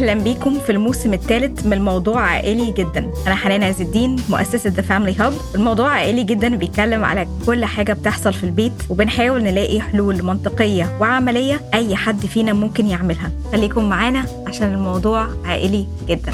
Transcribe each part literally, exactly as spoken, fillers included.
أهلا بيكم في الموسم الثالث من الموضوع عائلي جدا. أنا حنان عز الدين، مؤسسة The Family Hub. الموضوع عائلي جدا بيتكلم على كل حاجة بتحصل في البيت، وبنحاول نلاقي حلول منطقية وعملية أي حد فينا ممكن يعملها. خليكم معانا عشان الموضوع عائلي جدا.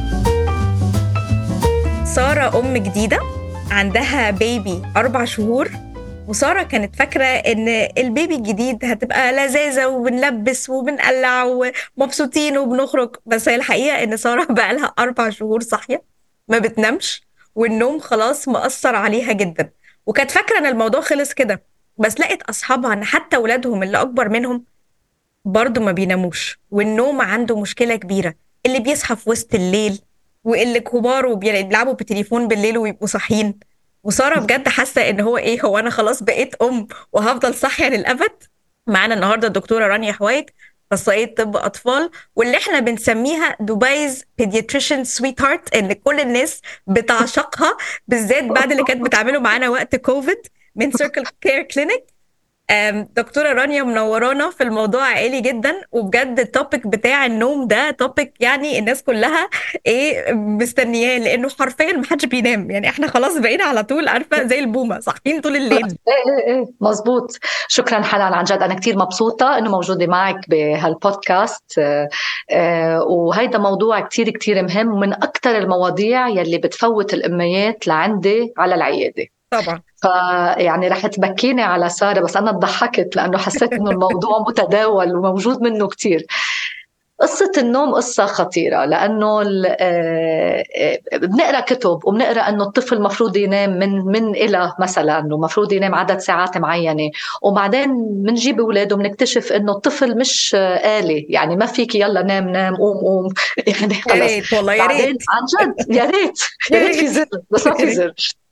سارة أم جديدة عندها بيبي أربع شهور، وسارة كانت فاكرة إن البيبي الجديد هتبقى لذاذة وبنلبس وبنقلع ومبسوطين وبنخرج، بس هي الحقيقة إن سارة بقالها أربع شهور صاحية ما بتنامش، والنوم خلاص مأثر عليها جدا. وكانت فاكرة إن الموضوع خلص كده، بس لقت أصحابها إن حتى ولادهم اللي أكبر منهم برضو ما بيناموش، والنوم عنده مشكلة كبيرة. اللي بيصحى في وسط الليل، واللي كبار وبيلعبوا بالتليفون بالليل ويبقوا صاحيين. وسارة بجد حاسة ان هو ايه هو انا خلاص بقيت ام وهفضل صاحية للأبد. معانا النهاردة الدكتورة رانيا حويت، أخصائية طب أطفال، واللي احنا بنسميها دبي's pediatrician sweetheart، ان كل الناس بتعشقها بالذات بعد اللي كانت بتعمله معانا وقت كوفيد من Circle Care Clinic. دكتورة رانيا منورانا في الموضوع عائلي جدا، وبجد التوبيك بتاع النوم ده توبيك يعني الناس كلها ايه مستنياه، لانه حرفيا محدش بينام. يعني احنا خلاص بقينا على طول عارفة زي البومة صاحيين طول الليل. ايه ايه مظبوط. شكرا حنان، عن جد انا كتير مبسوطة انه موجودة معك بهالبودكاست. اه اه وهيدا موضوع كتير كتير مهم، ومن اكتر المواضيع يلي بتفوت الاميات لعندي على العيادة طبعا. فيعني رح تبكيني على سارة، بس أنا ضحكت لأنه حسيت إنه الموضوع متداول وموجود منه كتير. قصة النوم قصة خطيرة، لأنه بنقرأ كتب وبنقرأ أنه الطفل مفروض ينام من من إلى مثلا، ومفروض ينام عدد ساعات معينة، وبعدين منجيب أولاده وبنكتشف أنه الطفل مش آلي، يعني ما فيك يلا نام نام قوم قوم يعني خلص. يا ريت والله، يا ريت عن جد يا ريت يا ريت في زر بس ما في زر.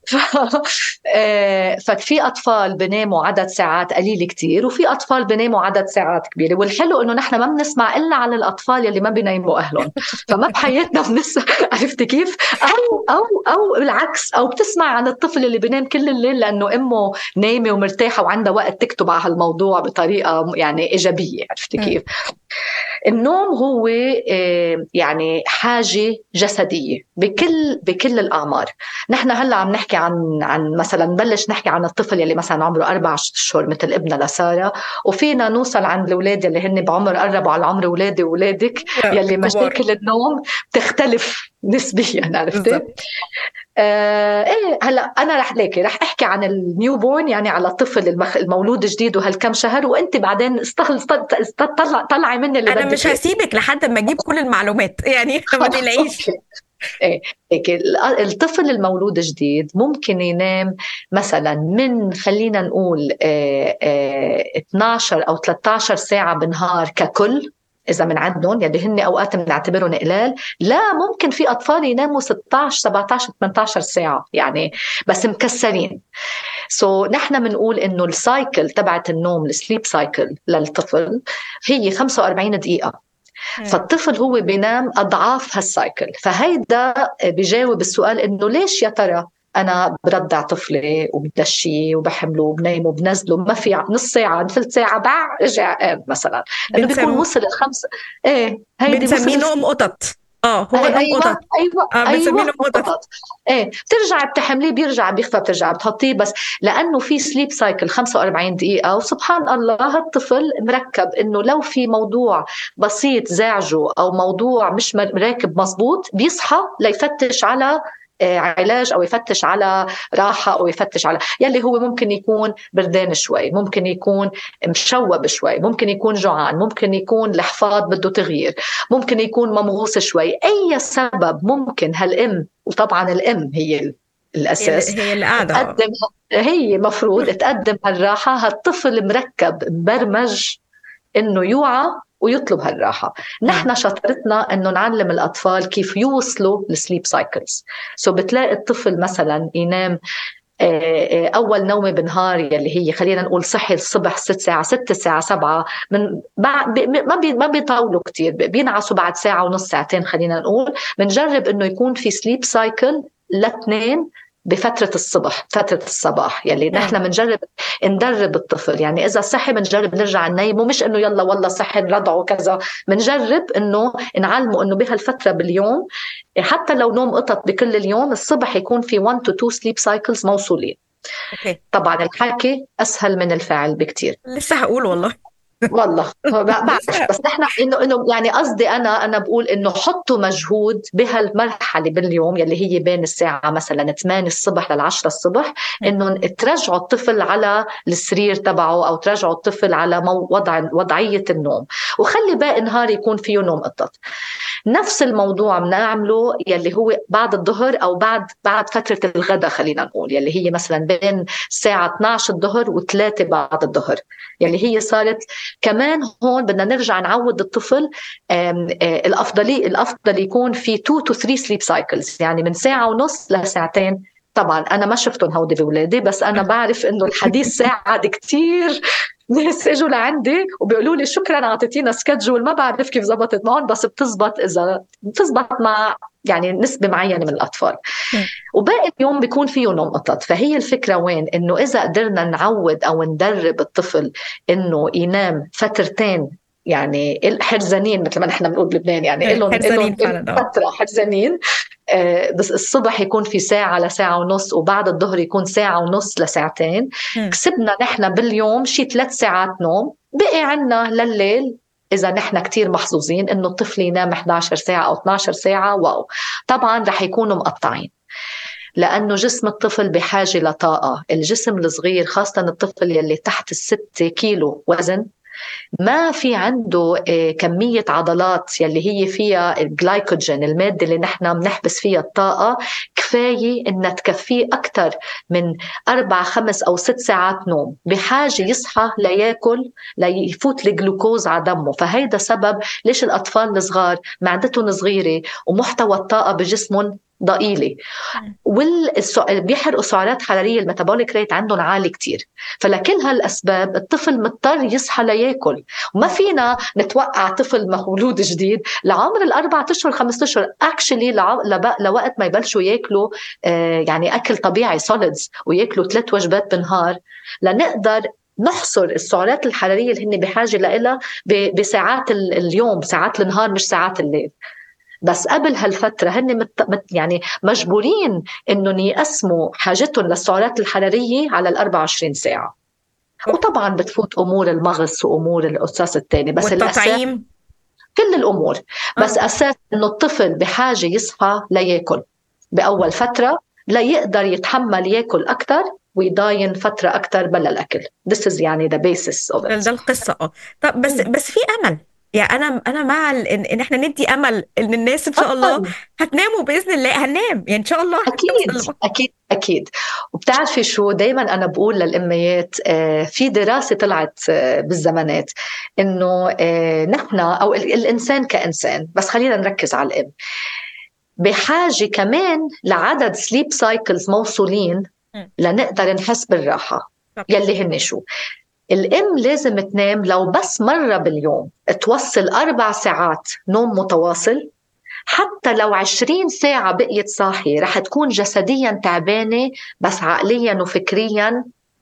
ففي أطفال بناموا عدد ساعات قليل كتير، وفي أطفال بناموا عدد ساعات كبيرة. والحلو إنه نحن ما بنسمع إلا عن الأطفال يلي ما بيناموا أهلهم، فما بحياتنا بنسمع عرفت كيف؟ أو أو أو العكس، أو بتسمع عن الطفل اللي بينام كل الليل لأنه أمه نايمة ومرتاحة وعندها وقت تكتب على هالموضوع بطريقة يعني إيجابية. عرفت كيف؟ النوم هو يعني حاجة جسدية بكل بكل الأعمار. نحن هلا عم نحكي عن عن مثلا نبلش نحكي عن الطفل يلي مثلا عمره أربع أشهر مثل ابننا لسارة، وفينا نوصل عند الأولاد يلي هن بعمر قربوا على عمر أولادي وأولادك يلي مشاكل النوم تختلف نسبيا. عرفتي؟ آه ايه هلا انا رح ليكي رح احكي عن النيو بورن، يعني على الطفل المخ... المولود جديد وهالكم شهر، وانت بعدين استغل طلع طلعي مني اللي انا مش هسيبك لحد ما اجيب كل المعلومات يعني ما تقلقيش. ايه هيك الطفل المولود جديد ممكن ينام مثلا من خلينا نقول اه اه اثناشر او ثلاثة عشر ساعة بالنهار ككل، إذا من عندهم يلي هن أوقات بنعتبرهم قلال. لا، ممكن في أطفال يناموا ستة عشر سبعة عشر ثمانية عشر ساعة يعني، بس مكسرين. سو so, نحن منقول إنه السايكل تبعت النوم، السليب سايكل للطفل هي خمسة وأربعين دقيقة. فالطفل هو بينام أضعاف هالسايكل. فهيدا بيجاوب السؤال إنه ليش يا ترى أنا برضع طفلي وبدشيه وبحمله وبنيمه وبنزله ما في نص ساعة ثلث ساعة بع رجع قام مثلا، إنه بيكون وصل الخمسة. إيه هيدي بنسميه نوم قطط. اه هو نوم أيوة قطط. أيوة اه بنسميه أيوة نوم قطط. إيه بترجع بتحمليه بيرجع بيخفى، بترجع بتحطيه، بس لأنه في سليب سايكل خمسة وأربعين دقيقة. وسبحان الله الطفل مركب إنه لو في موضوع بسيط زعجه أو موضوع مش راكب مزبوط بيصحى ليفتش على علاج أو يفتش على راحة أو يفتش على يلي هو ممكن يكون بردان شوي، ممكن يكون مشوب شوي، ممكن يكون جوعان، ممكن يكون الحفاض بده تغيير، ممكن يكون ممغوص شوي. أي سبب ممكن هالأم، وطبعا الأم هي الأساس، هي اللي قاعدة تقدم، هي مفروض تقدم هالراحة. هالطفل مركب مبرمج إنه يوعى ويطلب هالراحة. نحن شطرتنا إنه نعلم الأطفال كيف يوصلوا للسليب سايكلز. سو بتلاقي الطفل مثلا ينام أول نومة بالنهار يلي هي خلينا نقول صحي الصبح ست ساعة ست ساعة سبعة، من ما بي ما بيطولوا كتير، بينعسوا بعد ساعة ونص ساعتين خلينا نقول. بنجرب إنه يكون في سليب سايكل لاثنين بفترة الصبح، فترة الصباح، يلي نحن منجرب ندرب الطفل. يعني إذا صحي منجرب نرجع ننيمه، مش إنه يلا والله صحي نرضعه كذا، منجرب إنه نعلمه إنه بهالفترة باليوم حتى لو نوم قطط بكل اليوم الصبح يكون في one to two sleep cycles موصولين. أوكي. طبعا الحكي أسهل من الفعل بكتير. لسه هقول والله. والله بعرف، بس نحن انه انه يعني قصدي انا انا بقول انه حطوا مجهود بهالمرحله باليوم يلي هي بين الساعه مثلا ثمانية الصبح للعشرة الصبح، انه ترجعوا الطفل على السرير تبعه او ترجعوا الطفل على وضع وضعيه النوم، وخلي باقي النهار يكون فيه نوم قطط. نفس الموضوع بنعمله يلي هو بعد الظهر او بعد بعد فتره الغداء، خلينا نقول يلي هي مثلا بين الساعه اثنعش الظهر وثلاثة بعد الظهر، يلي هي صارت كمان هون بدنا نرجع نعود الطفل. الأفضل الأفضل يكون في two to three sleep cycles، يعني من ساعة ونص لساعتين. طبعا أنا ما شفتهم هودي بولادي، بس أنا بعرف إنه الحديث ساعد كتير ناس اجوا لعندي وبيقولوا لي شكرا اعطيتينا سكجول، ما بعرف كيف زبطت معهم، بس بتزبط اذا بتزبط مع يعني نسبة معينة من الأطفال. وباقي اليوم بيكون فيه نوم قطط. فهي الفكرة وين؟ إنه إذا قدرنا نعود أو ندرب الطفل إنه ينام فترتين، يعني الحرزانين مثل ما نحن بنقول بلبنان، يعني إلهم إلهم فترة حرزانين، آه بس الصبح يكون في ساعة لساعة ونص، وبعد الظهر يكون ساعة ونص لساعتين. م. كسبنا نحن باليوم شي ثلاث ساعات نوم، بقي عنا لليل إذا نحن كتير محظوظين إنه الطفل ينام إحدى عشرة ساعة أو اثنعش ساعة. واو، طبعاً رح يكونوا مقطعين، لأنه جسم الطفل بحاجة لطاقة. الجسم الصغير خاصة الطفل يلي تحت الستة كيلو وزن ما في عنده كمية عضلات يلي هي فيها الجلايكوجين، المادة اللي نحن بنحبس فيها الطاقة، كفاية إنها تكفيه أكتر من أربع خمس أو ست ساعات نوم. بحاجة يصحى ليأكل ليفوت الجلوكوز على دمه. فهيدا سبب ليش الأطفال الصغار معدتهم صغيرة ومحتوى الطاقة بجسمهم ضئيلة، وبيحرقوا سعرات حرارية، الميتابوليك ريت عندهم عالي كتير. فلكل هالأسباب الطفل مضطر يصحى ليأكل. وما فينا نتوقع طفل مولود جديد لعمر الأربعة أشهر خمسة أشهر اكشلي لوقت ما يبلشوا يأكلوا يعني أكل طبيعي سوليدز ويأكلوا ثلاث وجبات بالنهار، لنقدر نحصر السعرات الحرارية اللي هن بحاجة لها بساعات اليوم، ساعات النهار مش ساعات الليل. بس قبل هالفترة هن مت... يعني مجبورين إنهم يقسموا حاجتهم للسعرات الحرارية على الأربع وعشرين ساعة. وطبعا بتفوت أمور المغص وأمور الأساس التاني، بس والتطعيم، كل الأمور. بس آه. أساس إنه الطفل بحاجة يصحى ليأكل بأول فترة ليقدر يتحمل يأكل أكتر ويضاين فترة أكتر بلا الأكل. This is يعني the basis of it. ده القصة. اه طب بس م. بس في أمل. يعني أنا أنا مع إن, إن إحنا ندي أمل إن الناس إن شاء الله هتناموا بإذن الله، هننام يعني إن شاء الله. أكيد أكيد أكيد. وبتعرفي شو دايما أنا بقول للأميات، في دراسة طلعت بالزمانات إنه نحن أو الإنسان كإنسان، بس خلينا نركز على الأم، بحاجة كمان لعدد سليب سايكلز موصولين لنقدر نحس بالراحة. يلي هن شو؟ الأم لازم تنام لو بس مرة باليوم توصل أربع ساعات نوم متواصل. حتى لو عشرين ساعة بقيت صاحية رح تكون جسديا تعبانة، بس عقليا وفكريا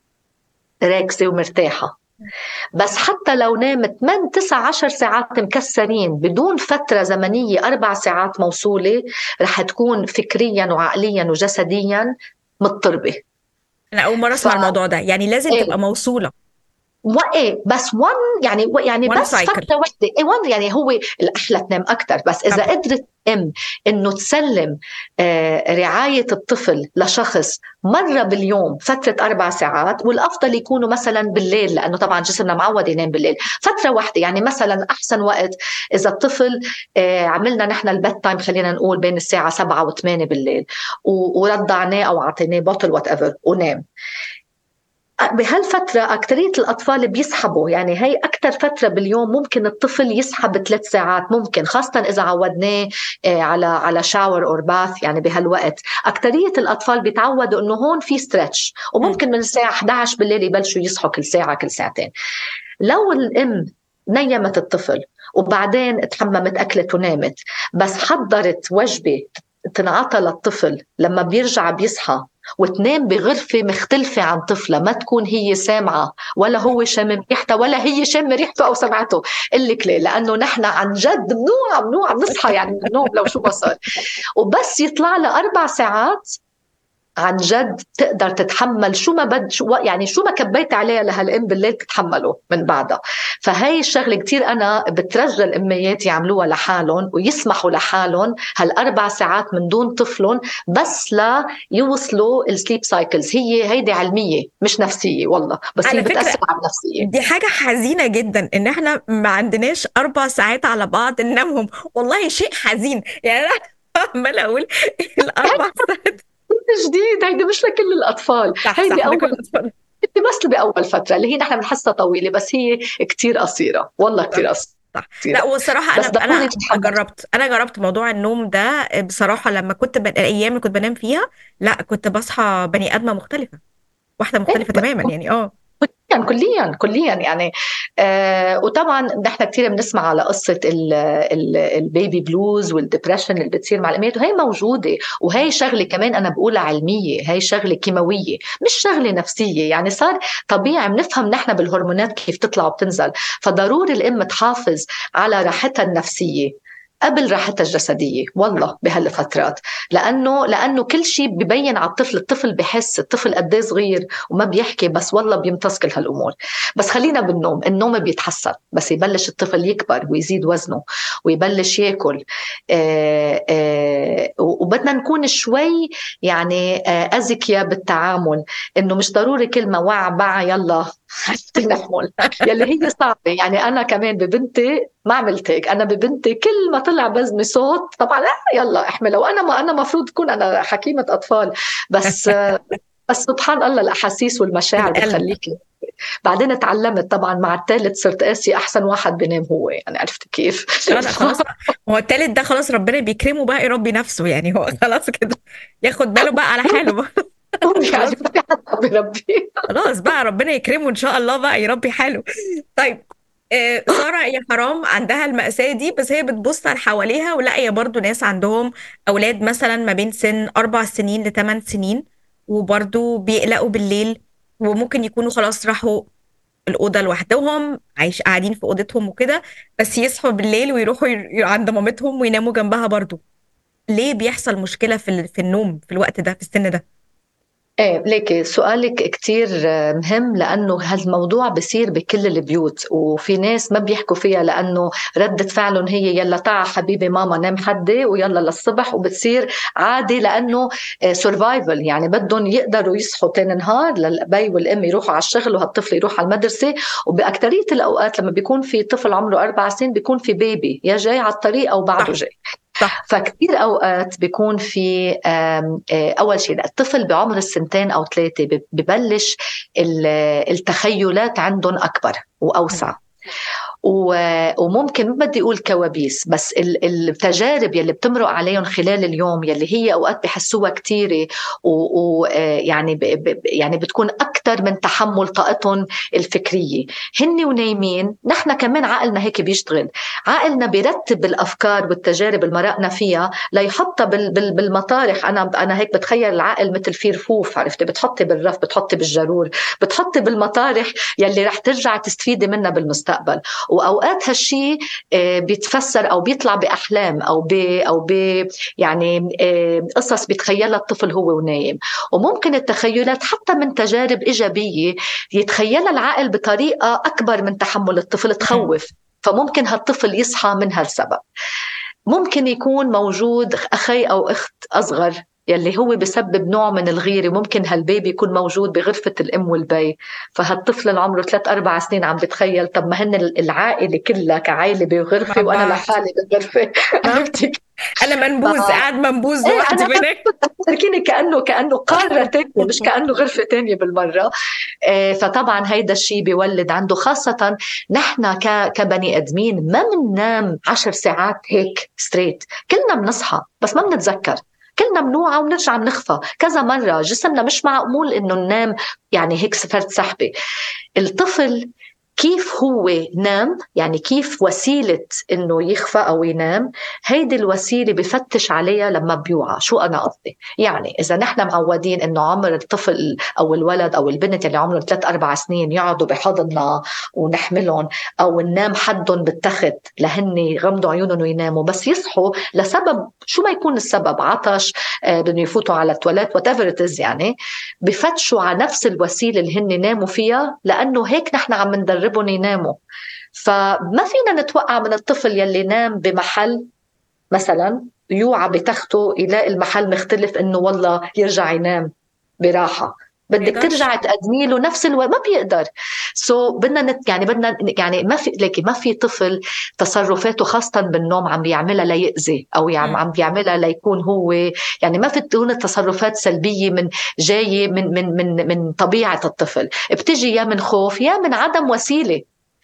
راكزة ومرتاحة. بس حتى لو نامت من تسع عشر ساعات مكسرين بدون فترة زمنية أربع ساعات موصولة، رح تكون فكريا وعقليا وجسديا مضطربة. أنا أول مرة أسمع ف... الموضوع ده، يعني لازم إيه؟ تبقى موصولة وايه بس وان يعني يعني one بس cycle. فتره وحده ايه وان يعني هو الاحلى تنام اكثر. بس اذا طبعا. قدرت ام انه تسلم آه رعايه الطفل لشخص مره باليوم فتره اربع ساعات، والافضل يكونوا مثلا بالليل لانه طبعا جسمنا معود ينام بالليل فتره واحده. يعني مثلا احسن وقت اذا الطفل آه عملنا نحن البيت تايم خلينا نقول بين الساعه سبعة وثمانية بالليل ورضعناه او اعطيناه بوتل وات ايفر ونام. بهالفترة أكترية الأطفال بيسحبوا، يعني هي أكتر فترة باليوم ممكن الطفل يسحب ثلاث ساعات، ممكن خاصة إذا عودناه على على شاور أو باث. يعني بهالوقت أكترية الأطفال بيتعودوا إنه هون في ستريتش، وممكن من الساعة إحدى عشر بالليل يبلشوا يصحوا كل ساعة كل ساعتين. لو الأم نيمت الطفل وبعدين تحممت أكلت ونامت، بس حضرت وجبة تنعطى للطفل لما بيرجع بيصحى وتنام بغرفة مختلفة عن طفلة ما تكون هي سامعة ولا هو شامم ريحتها ولا هي شامم ريحته أو سمعته. قل لك ليه؟ لأنه نحن عن جد ممنوع ممنوع نصحى يعني من النوم لو شو ما صار، وبس يطلع لها أربع ساعات عن جد تقدر تتحمل شو ما بد شو يعني شو ما كبيت عليها لهالام بالليل تتحمله من بعدها. فهي الشغله كتير انا بترجى الاميات يعملوها لحالهم ويسمحوا لحالهم هالاربع ساعات من دون طفلهم بس لا يوصلوا السليب سايكلز. هي هيدي علميه مش نفسيه والله، بس هي بتاثر على النفسيه. دي حاجه حزينه جدا ان احنا ما عندناش اربع ساعات على بعض ننامهم، والله شيء حزين يعني. انا عماله اقول الاربع ساعات جديد، هيدي مش لكل الأطفال، هيدي أول بس بأول فترة اللي هي نحن بنحسها طويلة بس هي كتير قصيرة والله كتير قصيرة. صح. لا والصراحة أنا أنا جربت أنا جربت موضوع النوم ده بصراحة. لما كنت ب... الأيام اللي كنت بنام فيها لا كنت بصحى بني آدمة مختلفة، واحدة مختلفة تماما يعني. اه كليا كليا كليا يعني. آه وطبعا نحن كثير بنسمع على قصه البيبي بلوز والدبريشن اللي بتصير مع الاميات، وهي موجوده، وهي شغله كمان انا بقولها علميه، هي شغله كيماويه مش شغله نفسيه. يعني صار طبيعي بنفهم نحن بالهرمونات كيف تطلع وبتنزل، فضروري الام تحافظ على راحتها النفسيه قبل راحتها الجسدية والله بهالفترات، لأنه لأنه كل شيء ببين على الطفل. الطفل بحس، الطفل قد ايه صغير وما بيحكي بس والله بيمتص كل هالأمور. بس خلينا بالنوم، النوم بيتحسن بس يبلش الطفل يكبر ويزيد وزنه ويبلش يأكل. آآ آآ وبدنا نكون شوي يعني أذكياء بالتعامل، إنه مش ضروري كلمة وع بع يلا نحمل يلي هي صعبة. يعني أنا كمان ببنتي ما عملت هيك، أنا ببنتي كل ما طلع بزني صوت طبعا لا يلا احمله، وأنا ما أنا مفروض تكون أنا حكيمة أطفال بس بس سبحان الله الأحاسيس والمشاعر بتخليكي. بعدين تعلمت طبعا مع الثالث صرت قاسي أحسن واحد بنام هو، يعني عرفت كيف. خلاص هو الثالث ده خلاص ربنا بيكرمه بقى يربي نفسه، يعني هو خلاص كده ياخد باله بقى على حاله بقى. خلاص بربي خلاص بقى ربنا يكرمه ان شاء الله بقى يربي حاله. طيب آه سارة يا حرام عندها المأساة دي، بس هي بتبص على حواليها ولاقيه برضو ناس عندهم اولاد مثلا ما بين سن اربع سنين لثمان سنين وبرضو بيقلقوا بالليل، وممكن يكونوا خلاص راحوا الأوضة لوحدهم عايش قاعدين في أوضتهم وكده، بس يصحوا بالليل ويروحوا ي... عند مامتهم ويناموا جنبها برضو. ليه بيحصل مشكلة في ال... في النوم في الوقت ده في السن ده؟ ايه ليكي سؤالك كتير مهم، لأنه هالموضوع بصير بكل البيوت وفي ناس ما بيحكوا فيها لأنه ردة فعلهم هي يلا تعا حبيبي ماما نام حدي ويلا للصبح، وبتصير عادي لأنه سرفايفل. يعني بدهم يقدروا يصحوا تاني نهار للأبي والأم يروحوا على الشغل وهالطفل يروح على المدرسة. وبأكترية الأوقات لما بيكون في طفل عمره أربع سنين بيكون في بيبي يا جاي على الطريق أو بعده جاي. صح. فكتير أوقات بيكون في أول شيء الطفل بعمر السنتين أو ثلاثة ببلش التخيلات عندهم أكبر وأوسع، وممكن ما بدي أقول كوابيس بس التجارب يلي بتمرق عليهم خلال اليوم يلي هي أوقات بحسوها كتيرة ويعني يعني بتكون أكتر من تحمل طاقتهم الفكرية. هن ونايمين نحن كمان عقلنا هيك بيشتغل، عقلنا بيرتب الأفكار والتجارب اللي مرقنا فيها ليحطها بالمطارح. أنا أنا هيك بتخيل العقل مثل في رفوف، عرفتي بتحطي بالرف بتحطي بالجرور بتحطي بالمطارح يلي رح ترجع تستفيدي منها بالمستقبل. وأوقات هالشي بيتفسر أو بيطلع بأحلام أو ب أو ب يعني قصص بيتخيلها الطفل هو ونايم. وممكن التخيلات حتى من تجارب إيجابية يتخيلها العقل بطريقة أكبر من تحمل الطفل تخوف، فممكن هالطفل يصحى من هالسبب. ممكن يكون موجود أخي أو أخت أصغر يلي هو بسبب نوع من الغيرة، ممكن هالبيبي يكون موجود بغرفة الأم والبي، فهالطفل العمره ثلاث أربع سنين عم بتخيل طب ما هن العائلة كلها كعائلة بغرفة وأنا لحالي بغرفة. أنا منبوذ قاعد منبوذ لوحدي هناك. تركيني كأنه كأنه قارة تانية مش كأنه غرفة تانية بالمرة. فطبعا هيدا الشيء بيولد عنده، خاصة نحن كبني أدمين ما مننام عشر ساعات هيك ستريت، كلنا بنصحى بس ما بنتذكر، كلنا منوعة ونرجع بنخفى كذا مرة. جسمنا مش معقول إنه ننام يعني هيك سفرت سحبة. الطفل كيف هو نام، يعني كيف وسيلة إنه يخفى أو ينام، هيدي الوسيلة بفتش عليها لما بيوعى. شو أنا قصدي؟ يعني إذا نحن معودين إنه عمر الطفل أو الولد أو البنت اللي عمره ثلاث أربع سنين يقعدوا بحضننا ونحملهم، أو ننام حدهم بالتخت لهن يغمضوا عيونهم ويناموا، بس يصحوا لسبب شو ما يكون السبب، عطش، بدهم يفوتوا على التواليت whatever it is، يعني بفتشوا على نفس الوسيلة اللي هن ناموا فيها، لأنه هيك نحن عم ندربهم يناموا. فما فينا نتوقع من الطفل يلي نام بمحل مثلا يوعى بتخته يلاقي المحل مختلف إنه والله يرجع ينام براحة. بدك ترجع تقدمي له نفس الوقت، ما بيقدر. سو so, بدنا نت يعني بدنا يعني ما في لكن ما في طفل تصرفاته خاصة بالنوم عم بيعملها ليأذي أو يعني عم بيعملها ليكون هو، يعني ما في تكون التصرفات سلبية من جاية من من من من طبيعة الطفل، بتجي يا من خوف يا من عدم وسيلة.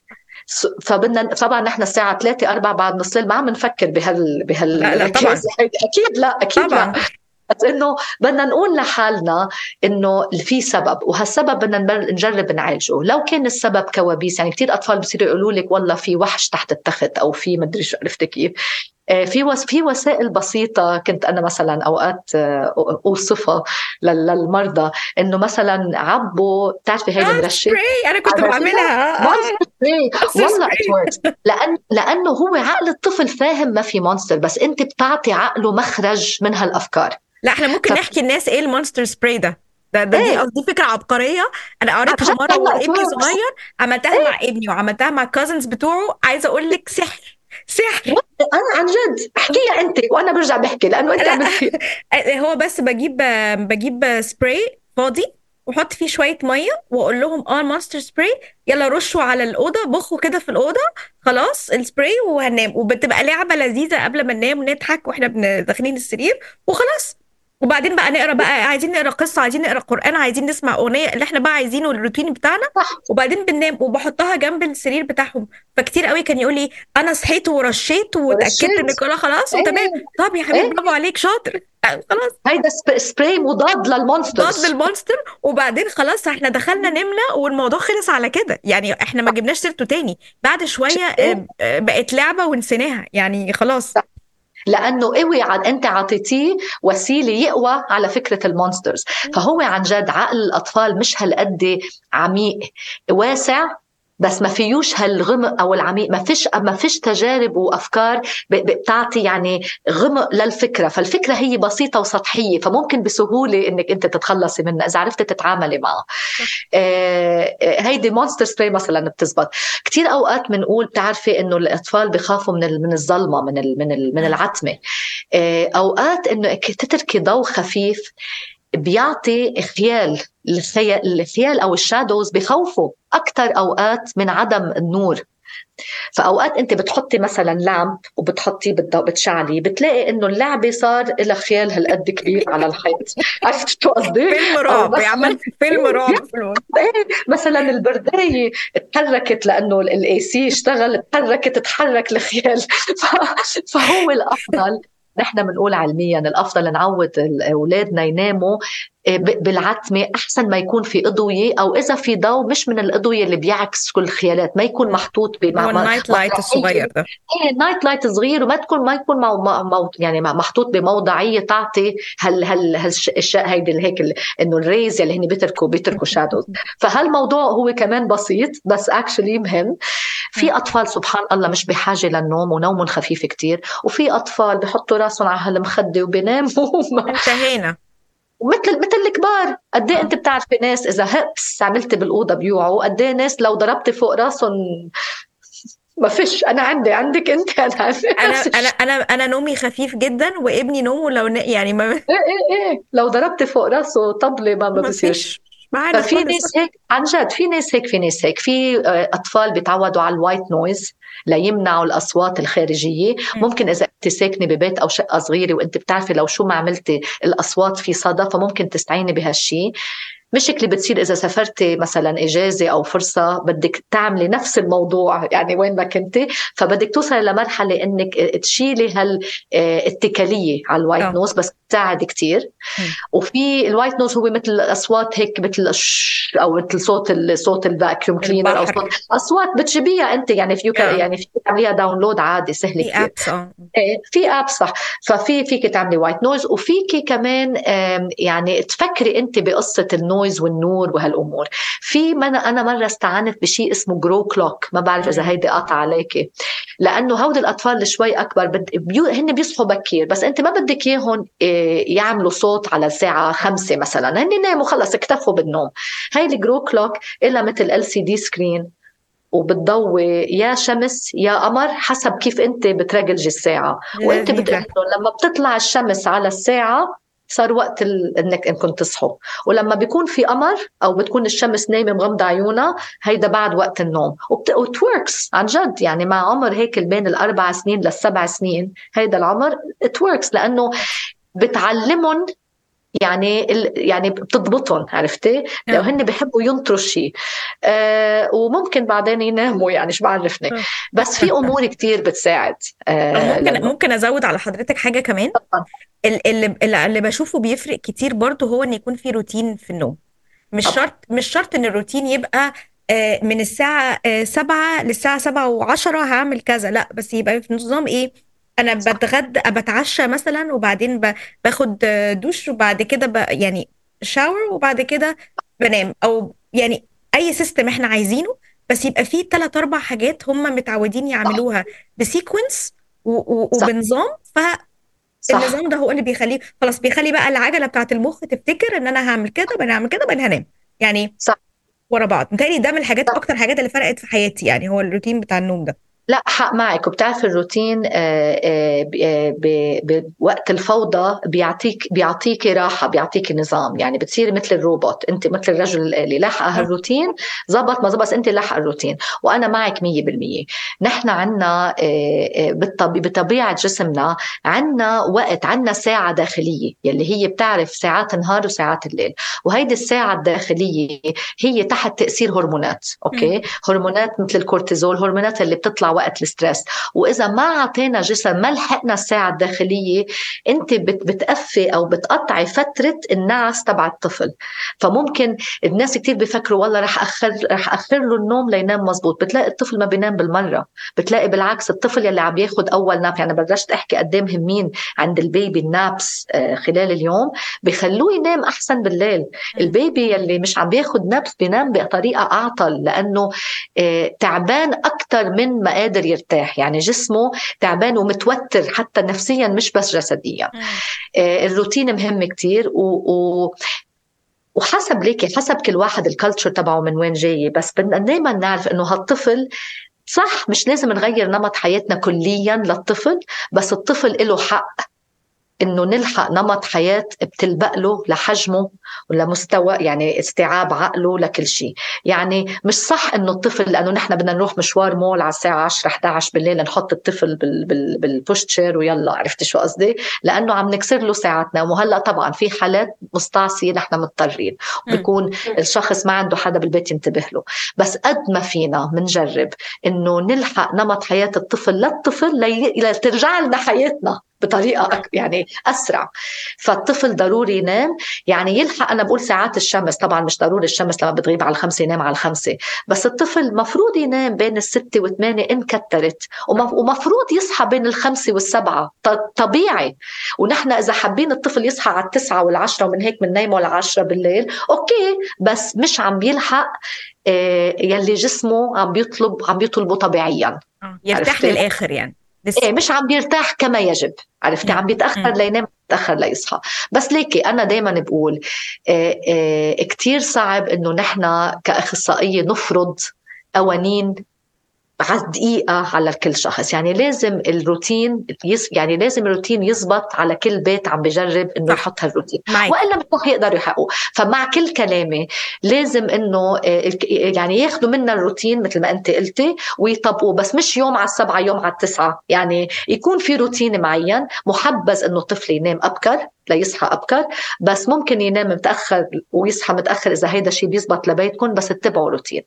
فبدنا طبعا نحن الساعة ثلاثة أربعة بعد نص الليل ما عم نفكر بهال بهال لا لا طبعا أكيد لا أكيد طبعا. لا بس إنه بدنا نقول لحالنا إنه في سبب، وهالسبب بدنا نجرب نعالجه. لو كان السبب كوابيس، يعني كتير أطفال بصيروا يقولوا لك والله في وحش تحت التخت أو في مدري شو، عرفت كيف؟ في وس في وسائل بسيطة كنت أنا مثلا أوقات أوصفها للمرضى، إنه مثلا عبوا بتعرفي هاي المرشة، أنا كنت بعملها والله لأن لأنه هو عقل الطفل فاهم ما في مونستر، بس أنت بتعطي عقله مخرج من هالأفكار. لا احنا ممكن ف... نحكي الناس ايه المونستر سبراي ده ده, ده ايه؟ دي قصدي فكره عبقريه انا قريتها مره وابني صغير، عملتها ايه؟ مع ابني وعملتها مع الكازنز بتوعه. عايزه اقول لك سحر سحر. انا عن جد احكيها انت وانا برجع بحكي لانه انت عملتي. هو بس بجيب بجيب سبراي فاضي وحط فيه شويه ميه واقول لهم اه ماستر سبراي، يلا رشوا على الاوضه، بخوا كده في الاوضه، خلاص السبراي وهننام. وبتبقى لعبه لذيذه قبل ما ننام ونضحك واحنا داخلين السرير وخلاص. وبعدين بقى نقرا بقى، عايزين نقرا قصه، عايزين نقرا قران، عايزين نسمع اغنيه، اللي احنا بقى عايزينه الروتين بتاعنا. وبعدين بننام وبحطها جنب السرير بتاعهم. فكتير قوي كان يقول لي انا صحيت ورشيت وتاكدت ان كلها خلاص وتمام. طب يا حبيبي برافو عليك شاطر، خلاص هيدا سبراي مضاد للمونستر، مضاد للمونستر. وبعدين خلاص احنا دخلنا نمنا والموضوع خلص على كده. يعني احنا ما جبناش سيرته تاني بعد شويه، بقت لعبه ونسيناها يعني خلاص، لأنه قوي عن أنت عطيتيه وسيلة يقوى على فكرة المونسترز. فهو عن جد عقل الأطفال مش هالقد عميق، واسع بس ما فيوش هالغمق او العميق، ما فيش ما فيش تجارب وافكار بتعطي يعني غمق للفكره. فالفكره هي بسيطه وسطحيه، فممكن بسهوله انك انت تتخلصي منها اذا عرفتي تتعاملي معها. آه هيدي مونستر سبراي مثلا بتزبط. كتير اوقات بنقول بتعرفي انه الاطفال بخافوا من من الظلمه، من من من العتمه. آه اوقات انه تتركي ضوء خفيف بيعطي خيال، الخيال, الخيال أو الشادوز بخوفوا أكتر أوقات من عدم النور. فأوقات أنت بتحطي مثلا لامب وبتحطيه بالضوء بتشعلي، بتلاقي إنه اللعبة صار لها خيال هالقد كبير على الحيط. عرفت شو قصدي؟ فيلم رعب يعمل فيلم رعب. مثلا البرداية تحركت لأنه الاي سي اشتغل، تحركت تتحرك الخيال. فهو الأفضل نحن بنقول علميا الأفضل نعود أولادنا يناموا بالعتمة، أحسن ما يكون في أضوية، أو إذا في ضوء مش من الأضوية اللي بيعكس كل الخيالات، ما يكون محطوط بمع النايت لايت الصغير ده. إيه نايت لايت صغير، وما تكون ما يكون مو مو يعني محطوط بموضعية تعطي هال هال هالأشياء هيدي اللي هيك إنه الريز اللي هن بيتركوا بيتركوا شادوز. فهالموضوع هو كمان بسيط بس اكشلي مهم. في أطفال سبحان الله مش بحاجة للنوم ونوم خفيف كتير، وفي أطفال بحطوا راسهم على هالمخدة وبيناموا. انتهينا. ومثل مثل الكبار. قد ايه انت بتعرفي ناس اذا هبس عملتي بالاوضه بيوعوا، قد ايه ناس لو ضربتي فوق راسهم ما فيش. انا عندي عندك انت انا انا انا انا انا نومي خفيف جدا، وابني نومه لو يعني ما ايه ايه ايه لو ضربتي فوق راسه طبله ما ما بصيرش. ففي ناس هيك عن جد، في ناس هيك في ناس هيك في اطفال بيتعودوا على الوايت نويز، ليمنعوا الأصوات الخارجية. ممكن إذا أنت ساكنة ببيت أو شقة صغيرة وأنت بتعرفي لو شو ما عملتي الأصوات في صدى، فممكن تستعيني بهالشي. مشكلة بتصير إذا سافرتي مثلا إجازة أو فرصة بدك تعملي نفس الموضوع يعني وين ما كنتي، فبدك توصلي لمرحلة إنك تشيلي هالاتكالية على الوايت نوز، بس تساعد كتير. وفي الوايت نوز هو مثل الأصوات هيك مثل أو مثل صوت صوت الفاكيوم كلينر أو صوت أصوات بتجيبيها أنت يعني في يعني في تعمليها داونلود عادي سهل كتير. أبس اه في اب صح. ففي فيك تعملي وايت نويز، وفيك كمان يعني تفكري انت بقصه النويز والنور وهالامور. في من انا مره استعنت بشيء اسمه جرو كلوك، ما بعرف اذا هيدي قطع عليكي، لانه هود الاطفال اللي شوي اكبر بد... بيو... هن بيصحوا بكير، بس انت ما بدك اياهم يعملوا صوت على الساعه خمسة مثلا، هن ناموا خلص اكتفوا بالنوم. هاي الجرو كلوك إلا مثل ال سي دي سكرين، وبتضوي يا شمس يا قمر حسب كيف انت بترجلج الساعة. وانت بتقول لما بتطلع الشمس على الساعة صار وقت ال... انك انكم تصحوا، ولما بيكون في قمر او بتكون الشمس نايمة مغمضة عيونها هيدا بعد وقت النوم. وبت... وتوركس عن جد يعني مع عمر هيك بين الاربع سنين للسبع سنين هيدا العمر توركس، لانه بتعلمهم يعني يعني بتضبطهم، عرفتي؟ لو هن بيحبوا ينطروا شيء آه وممكن بعدين يناموا يعني شو بعرفني، بس في امور كتير بتساعد. آه ممكن لأنه. ممكن ازود على حضرتك حاجه كمان. طبعا. اللي اللي بشوفه بيفرق كتير برضو هو ان يكون في روتين في النوم. مش طبعا. شرط مش شرط ان الروتين يبقى آه من الساعه آه سبعة للساعه سبعة وعشرة هعمل كذا، لا بس يبقى في نظام ايه، انا بتغدى بتعشى مثلا وبعدين باخد دوش وبعد كده ب... يعني شاور وبعد كده بنام، او يعني اي سيستم احنا عايزينه، بس يبقى فيه ثلاث اربع حاجات هم متعودين يعملوها بسيكونس و... و... وبنظام. فالنظام ده هو اللي بيخليه خلاص، بيخلي بقى العجله بتاعت المخ تفتكر ان انا هعمل كده بقى هعمل كده بقى هنام يعني صح. ورا بعض. متهيألي ده من الحاجات صح. اكتر حاجات اللي فرقت في حياتي يعني هو الروتين بتاع النوم ده. لا حق معك. وبتعرف الروتين بوقت الفوضى بيعطيك بيعطيك راحة، بيعطيك نظام، يعني بتصير مثل الروبوت، انت مثل الرجل اللي لحق هالروتين زبط ما زبط انت لحق الروتين. وانا معك مية بالمية. نحن عنا بطبيعة جسمنا عنا وقت، عنا ساعة داخلية يلي هي بتعرف ساعات النهار وساعات الليل، وهيدي الساعة الداخلية هي تحت تأثير هرمونات. اوكي، هرمونات مثل الكورتيزول، هرمونات اللي بتطلع وقت الستريس. وإذا ما عطينا جسم ما لحقنا الساعة الداخلية، أنت بتقفي أو بتقطعي فترة النعس تبع الطفل. فممكن الناس كتير بيفكروا والله رح أخر رح أخر له النوم لينام مزبوط، بتلاقي الطفل ما بينام بالمرة. بتلاقي بالعكس الطفل يلي عم ياخد أول ناب، يعني بلشت أحكي قدام مهمين عند البيبي النابس خلال اليوم بيخلوه ينام أحسن بالليل. البيبي يلي مش عم بياخد نابس بينام بطريقة أعطل، لأنه تعبان أكتر من ما قادر يرتاح، يعني جسمه تعبان ومتوتر حتى نفسيا مش بس جسديا. آه الروتين مهم كتير و, و وحسب ليكي حسب كل واحد الكالتشر تبعه من وين جاي، بس بدنا دايما نعرف انه هالطفل صح مش لازم نغير نمط حياتنا كليا للطفل، بس الطفل له حق انه نلحق نمط حياة بتلبق له لحجمه ولمستوى يعني استيعاب عقله لكل شيء. يعني مش صح انه الطفل لانه نحن بدنا نروح مشوار مول على الساعة عشرة إحدى عشر بالليل نحط الطفل بال بال بالبوشتشير ويلا، عرفتي شو قصدي؟ لانه عم نكسر له ساعتنا. وهلا طبعا في حالات مستعصية نحن مضطرين بيكون الشخص ما عنده حدا بالبيت ينتبه له، بس قد ما فينا منجرب انه نلحق نمط حياة الطفل للطفل لترجع لنا حياتنا بطريقة يعني أسرع. فالطفل ضروري ينام، يعني يلحق. أنا بقول ساعات الشمس، طبعا مش ضروري الشمس لما بتغيب على الخمسة ينام على الخمسة، بس الطفل مفروض ينام بين الستة والثمانية إن كترت، ومفروض يصحى بين الخمسة والسبعة طبيعي. ونحن إذا حابين الطفل يصحى على التسعة والعشرة ومن هيك من نايمه على عشرة بالليل أوكي، بس مش عم بيلحق يلي جسمه عم بيطلب عم بيطلبه طبيعيا، يرتاح للآخر يعني بس. إيه مش عم بيرتاح كما يجب، عرفتي؟ عم بيتأخر لينام بيتأخر ليصحى. بس ليكي أنا دايما بقول إيه إيه كتير صعب إنه نحن كأخصائية نفرض قوانين على دقيقة على كل شخص. يعني لازم الروتين يس يعني لازم الروتين يزبط على كل بيت عم بجرب إنه صح يحط هالروتين، معاكي. وإلا مش رح يقدروا يحققوا. فمع كل كلامي لازم إنه آه، الك- يعني ياخدوا منا الروتين مثل ما أنت قلتي ويطبقوا، بس مش يوم على السبعة يوم على التسعة. يعني يكون في روتين معين محبذ إنه الطفل ينام أبكر ليصحى أبكر، بس ممكن ينام متأخر ويصحى متأخر إذا هيدا شيء بيزبط لبيتكم، بس اتبعوا روتين.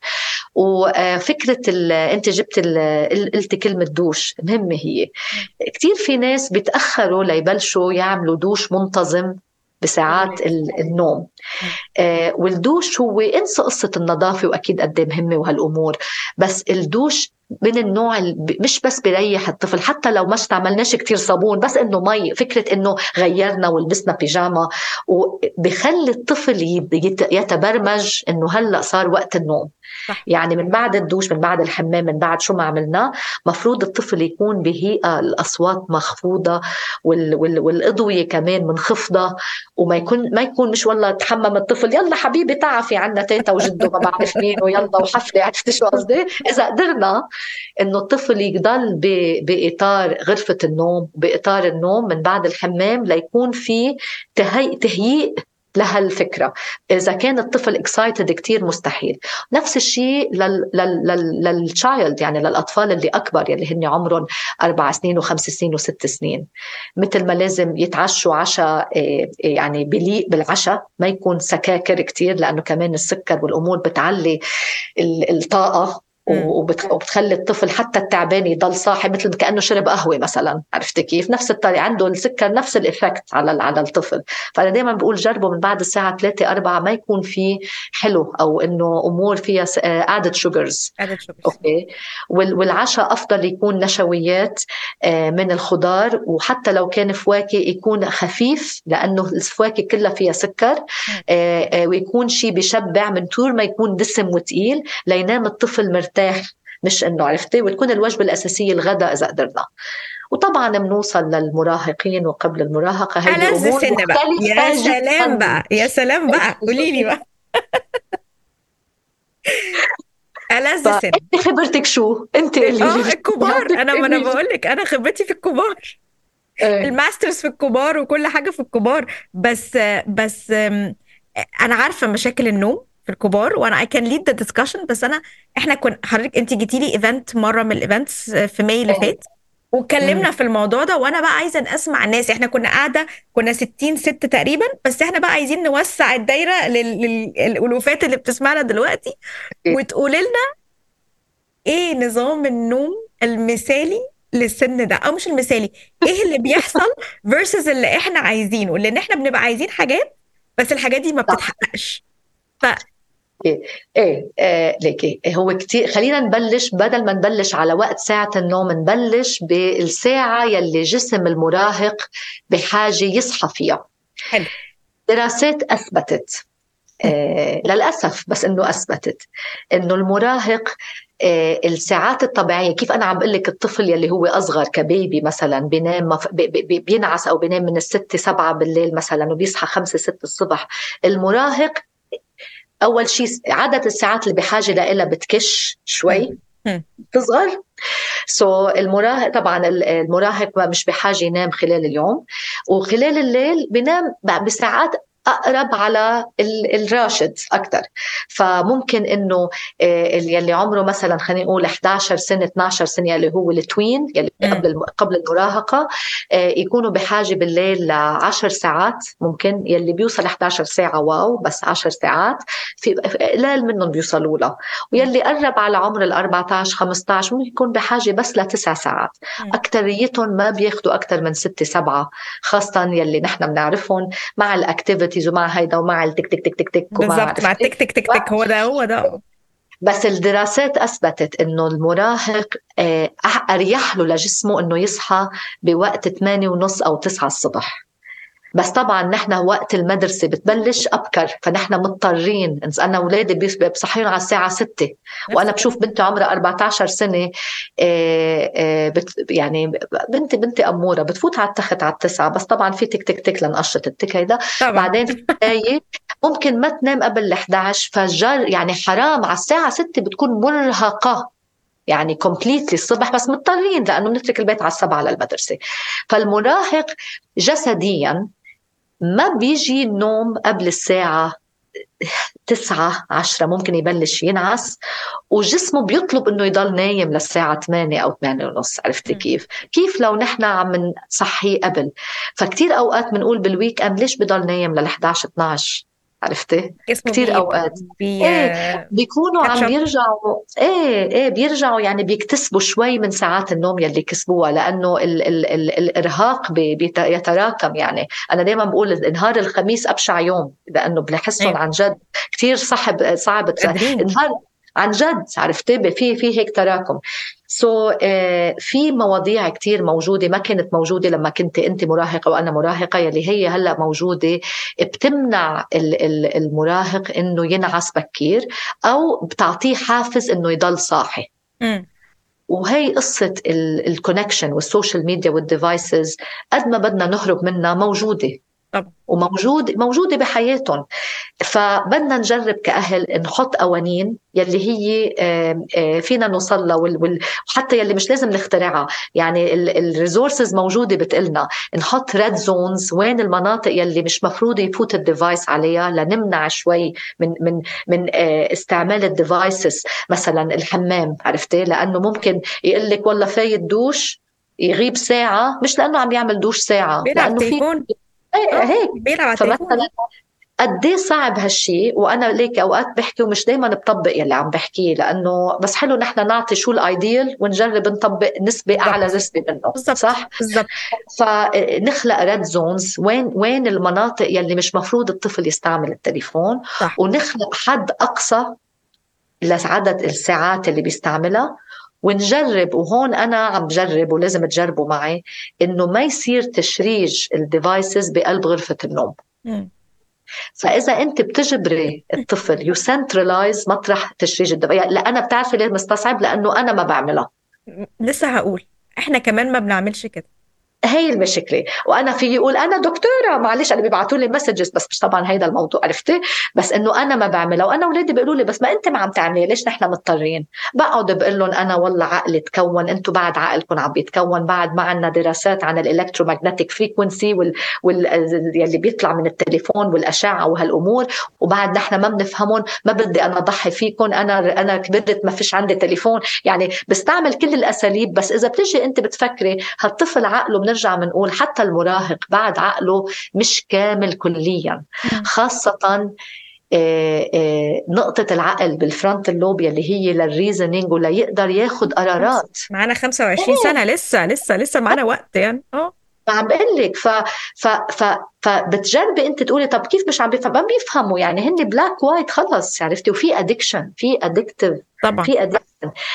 وفكرة ال- أنت جبت ال- قلت كلمة دوش مهمة. هي كتير في ناس بيتأخروا ليبلشوا يعملوا دوش منتظم بساعات ال- النوم. آه، والدوش هو انسى قصة النظافة وأكيد قد إيه مهمة وهالأمور، بس الدوش من النوع اللي مش بس بيريح الطفل، حتى لو ما استعملناش كتير صابون، بس انه مي، فكرة انه غيرنا ولبسنا بيجاما، وبخلي الطفل يت- يتبرمج انه هلأ صار وقت النوم. صح. يعني من بعد الدوش، من بعد الحمام، من بعد شو ما عملناه، مفروض الطفل يكون بهيئة الأصوات مخفوضة وال وال والأضوية كمان منخفضة، وما يكون ما يكون مش والله تحمم الطفل يلا حبيبي تعافي عنا تيتا وجده ما بعرف مين ويلا وحفلة. عرفت شو قصدي؟ إذا قدرنا إنه الطفل يضل ب- بإطار غرفة النوم، بإطار النوم من بعد الحمام، ليكون في تهيئ تهيئ لهالفكرة. إذا كان الطفل excited كتير مستحيل. نفس الشيء لل لل لل للchild، يعني للأطفال اللي أكبر يلي هن عمرهم أربع سنين وخمس سنين وست سنين، مثل ما لازم يتعشوا عشاء يعني بليق بالعشاء، ما يكون سكاكر كتير، لأنه كمان السكر والأمور بتعلي الطاقة وبتخلي الطفل حتى التعبان يضل صاحي مثل كأنه شرب قهوة مثلا. عرفت كيف؟ نفس الطريقة عنده السكر نفس الإفكت على على الطفل. فأنا دايما بقول جربوا من بعد الساعة ثلاثة أربعة ما يكون في حلو أو إنه أمور فيها added sugars. added sugars. أوكي. والعشاء أفضل يكون نشويات من الخضار، وحتى لو كان فواكه يكون خفيف لأنه الفواكه كلها فيها سكر، ويكون شيء بشبع من طول ما يكون دسم وتقيل لينام الطفل مرتاح، مش إنه عرفتي. وتكون الوجبة الأساسية الغداء إذا قدرنا. وطبعا بنوصل للمراهقين وقبل المراهقة، هيدي ألذ أمور سن بقى. يا مختلفة سلام جدا. بقى، يا سلام بقى، قولي لي بقى. ألذ سن. فأنت خبرتك شو؟ أنت قولي لي. اه الكبار. انا ما انا بقول لك انا خبرتي في الكبار، الماسترز في الكبار وكل حاجه في الكبار. بس بس أم، انا عارفه مشاكل النوم في الكبار، وانا اي كان ليد ذا ديسكشن. بس انا احنا كنا حضرتك انت جيتي لي ايفنت مره من الايفنتس في ماي اللي فات واتكلمنا في الموضوع ده، وانا بقى عايزه اسمع الناس. احنا كنا قاعده كنا ستين ست تقريبا، بس احنا بقى عايزين نوسع الدايره للالوفات اللي بتسمعنا دلوقتي، وتقولي لنا ايه نظام النوم المثالي للسن ده، او مش المثالي، ايه اللي بيحصل versus اللي احنا عايزينه، لان احنا بنبقى عايزين حاجات بس الحاجات دي ما بتتحققش. ف ايه ايه, إيه ليكي هو كتير. خلينا نبلش، بدل ما نبلش على وقت ساعة النوم، نبلش بالساعة يلي جسم المراهق بحاجة يصحى فيها. حلو. دراسات أثبتت آه للأسف، بس إنه أثبتت إنه المراهق آه الساعات الطبيعية، كيف أنا عم بقول لك الطفل يلي هو أصغر كبيبي مثلا بينام مف... بي... بي... بينعس أو بينام من الستة سبعة بالليل مثلا وبيصحى خمسة ستة الصبح. المراهق أول شيء عدد الساعات اللي بحاجة لها بتكش شوي، تصغر. سو so المراهق طبعا المراهق مش بحاجة ينام خلال اليوم، وخلال الليل بينام بساعات أقرب على الراشد أكتر. فممكن إنه يلي عمره مثلا خلينا نقول إحدى عشرة سنة اثني عشر سنة اللي هو التوين يلي قبل قبل المراهقة، يكونوا بحاجة بالليل لعشر ساعات. ممكن يلي بيوصل إحدى عشرة ساعة واو، بس عشر ساعات في قلال منهم بيوصلوا له. ويلي قرب على عمر الأربعة عشر خمسة عشر ممكن يكون بحاجة بس لتسع ساعات. أكتريتهم ما بياخدوا أكتر من ستة سبعة، خاصة يلي نحن بنعرفهم مع الأكتيفيتي ومع هيدا ومع التك تك تك تك تك بالضبط، مع التك تك تك تك. هو ده هو ده. بس الدراسات أثبتت إنه المراهق أريح له لجسمه إنه يصحى بوقت ثمانية ونص أو تسعة الصبح. بس طبعا نحن وقت المدرسة بتبلش أبكر، فنحن مضطرين. أنا أولادي بصحيون على الساعة ستة، وأنا بشوف بنتي عمرها أربعة عشر سنة يعني بنتي بنتي أمورة بتفوت على التخت على التسعة، بس طبعا في تك تك تك لنقشط التك هيدا. بعدين في بداية ممكن ما تنام قبل الإحدى عشر، فجر يعني حرام على الساعة ستة بتكون مرهقة يعني كومبليتلي الصبح، بس مضطرين لأنه بنترك البيت على السبعة للمدرسة. فالمراهق جسديا ما بيجي النوم قبل الساعة تسعة عشرة، ممكن يبلش ينعس، وجسمه بيطلب انه يضل نايم للساعة ثمانية او ثمانية ونص. عرفتي كيف؟ كيف لو نحن عم نصحيه قبل؟ فكتير اوقات بنقول بالويك اند ليش بضل نايم لل إحدى عشر اثنا عشر؟ عرفتي؟ جسمه كتير بي اوقات بي ايه بيكونوا عم كاتشب. بيرجعوا ايه ايه بيرجعوا يعني بيكتسبوا شوي من ساعات النوم يلي كسبوها، لانه ال ال ال الارهاق بي بيتراكم. يعني انا دايما بقول نهار الخميس ابشع يوم، لانه بحسهم ايوه عن جد كتير صعب صعب قادرين. نهار عن جد. عرفتي في في هيك تراكم. سو so, uh, في مواضيع كتير موجودة ما كانت موجودة لما كنت أنت مراهقة وأنا مراهقة، يلي هي هلأ موجودة، بتمنع المراهق إنه ينعس بكير أو بتعطيه حافز إنه يضل صاحي. م. وهي قصة الكونكشن والسوشيال ميديا والديفايسز قد ما بدنا نهرب منها موجودة طبعا. وموجود موجودة بحياتهم. فبدنا نجرب كأهل نحط قوانين يلي هي فينا نوصل لها، وحتى يلي مش لازم نخترعها. يعني الريسورسز موجودة بتقلنا نحط ريد زونز، وين المناطق يلي مش مفروض يفوت الديفايس عليها، لنمنع شوي من من من استعمال الديفايسز. مثلا الحمام، عرفتي؟ لأنه ممكن يقول لك والله فايت دوش يغيب ساعة، مش لأنه عم يعمل دوش ساعة، بيلعب لأنه في تليفون. ايه اه هيك. بيلعب على التليفون. فمثلا قديه صعب هالشي، وانا ليك اوقات بحكي ومش دايما بطبق يلي عم بحكيه، لانه بس حلو نحن نعطي شو الايديال ونجرب نطبق نسبه اعلى بالضبط نسبه منه، بالضبط صح؟ بالضبط. فنخلق ريد زونز، وين وين المناطق يلي مش مفروض الطفل يستعمل التليفون، صح. ونخلق حد اقصى لعدد الساعات اللي بيستعملها، ونجرب. وهون أنا عم بجرب ولازم تجربوا معي إنه ما يصير تشريج الديفايسز بقلب غرفة النوم. م. فإذا أنت بتجبري الطفل يو سنترلايز مطرح تشريج الديفايس، لا أنا بتعرفي ليه مستصعب؟ لأنه أنا ما بعملها. لسه هقول احنا كمان ما بنعملش كده. هي المشكلة. وأنا في يقول أنا دكتورة، معلش أنا بيبعتوا لي مسجز، بس مش طبعا هيدا الموضوع، عرفتي؟ بس إنه أنا ما بعملها، وأنا أولادي بيقولوا لي بس ما أنت ما عم تعملي، ليش نحن مضطرين؟ بقعد بقول لهم أنا والله عقلي تكون، أنتوا بعد عقلكم عم بيتكون، بعد ما عنا دراسات عن الإلكترومagnetic فريكونسي وال... وال يلي بيطلع من التليفون والأشعة وهالأمور، وبعد نحن ما بنفهمهم. ما بدي أنا أضحي فيكم، أنا أنا كبرت ما فيش عندي تليفون. يعني بستعمل كل الأساليب. بس إذا بتجي أنت بتفكري هالطفل عقله، نرجع منقول حتى المراهق بعد عقله مش كامل كليا، خاصة آآ آآ نقطة العقل بالفرونتال لوب يلي هي للريزنينج ولا يقدر ياخد قرارات. معانا خمسة وعشرين سنة، لسه لسه لسه معانا وقت يعني. اه عم بقول لك. ف ف ف فبتجربي انت تقولي طب كيف مش عم بيفهم؟ ما بيفهموا، يعني هن بلاك وايت خلص، عرفتي؟ وفي ادكشن، في ادكتيف، طبعا. في ادكشن.